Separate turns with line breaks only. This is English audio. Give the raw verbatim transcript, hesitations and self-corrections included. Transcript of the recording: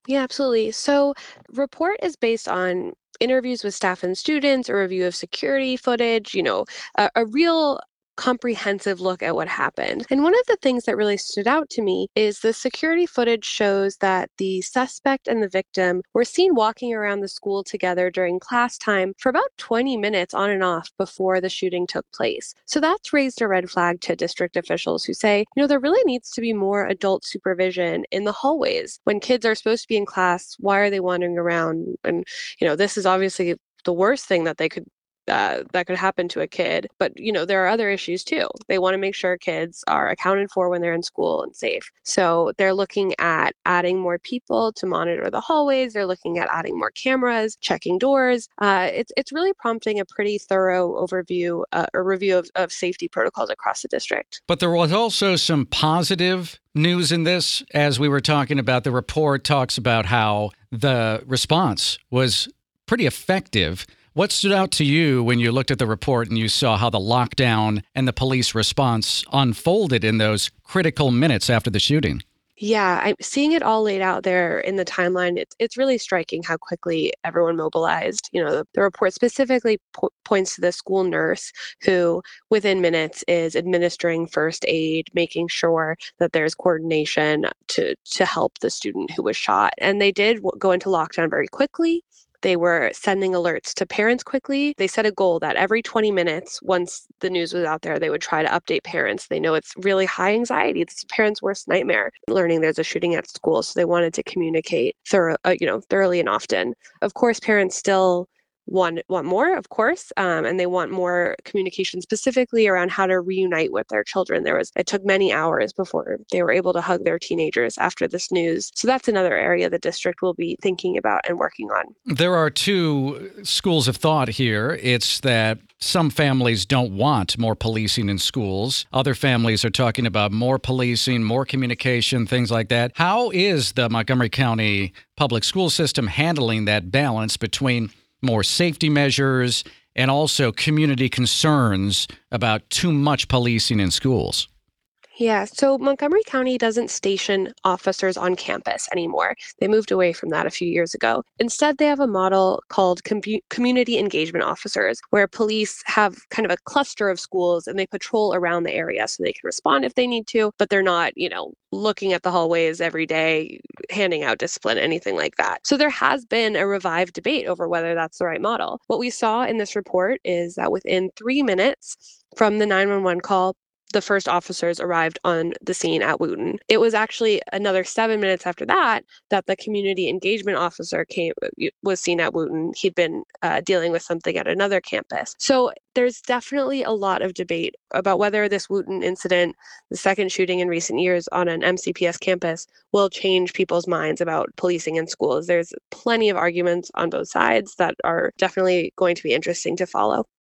Yeah, absolutely. So, report is based on interviews with staff and students, a review of security footage, you know, a, a real comprehensive look at what happened. And one of the things that really stood out to me is the security footage shows that the suspect and the victim were seen walking around the school together during class time for about twenty minutes on and off before the shooting took place. So that's raised a red flag to district officials who say, you know, there really needs to be more adult supervision in the hallways. When kids are supposed to be in class, why are they wandering around? And, you know, this is obviously the worst thing that they could uh, that could happen to a kid. But, you know, there are other issues too. They want to make sure kids are accounted for when they're in school and safe. So they're looking at adding more people to monitor the hallways. They're looking at adding more cameras, checking doors. Uh, it's it's really prompting a pretty thorough overview, uh, a review of, of safety protocols across the district.
But there was also some positive news in this. As we were talking about, the report talks about how the response was pretty effective. What stood out to you when you looked at the report and you saw how the lockdown and the police response unfolded in those critical minutes after the shooting?
Yeah, I'm seeing it all laid out there in the timeline. It's it's really striking how quickly everyone mobilized. You know, the, the report specifically po- points to the school nurse who, within minutes, is administering first aid, making sure that there's coordination to to help the student who was shot. And they did w- go into lockdown very quickly. They were sending alerts to parents quickly. They set a goal that every twenty minutes, once the news was out there, they would try to update parents. They know it's really high anxiety. It's a parent's worst nightmare, learning there's a shooting at school. So they wanted to communicate thorough, uh, you know, thoroughly and often. Of course, parents still want want more, of course, um, and they want more communication specifically around how to reunite with their children. There was it took many hours before they were able to hug their teenagers after this news. So that's another area the district will be thinking about and working on.
There are two schools of thought here. It's that some families don't want more policing in schools. Other families are talking about more policing, more communication, things like that. How is the Montgomery County public school system handling that balance between more safety measures and also community concerns about too much policing in schools?
Yeah, so Montgomery County doesn't station officers on campus anymore. They moved away from that a few years ago. Instead, they have a model called commu- community engagement officers, where police have kind of a cluster of schools and they patrol around the area so they can respond if they need to, but they're not, you know, looking at the hallways every day, handing out discipline, anything like that. So there has been a revived debate over whether that's the right model. What we saw in this report is that within three minutes from the nine one one call, the first officers arrived on the scene at Wooten. It was actually another seven minutes after that that the community engagement officer came was seen at Wooten. He'd been uh, dealing with something at another campus. So there's definitely a lot of debate about whether this Wooten incident, the second shooting in recent years on an M C P S campus, will change people's minds about policing in schools. There's plenty of arguments on both sides that are definitely going to be interesting to follow.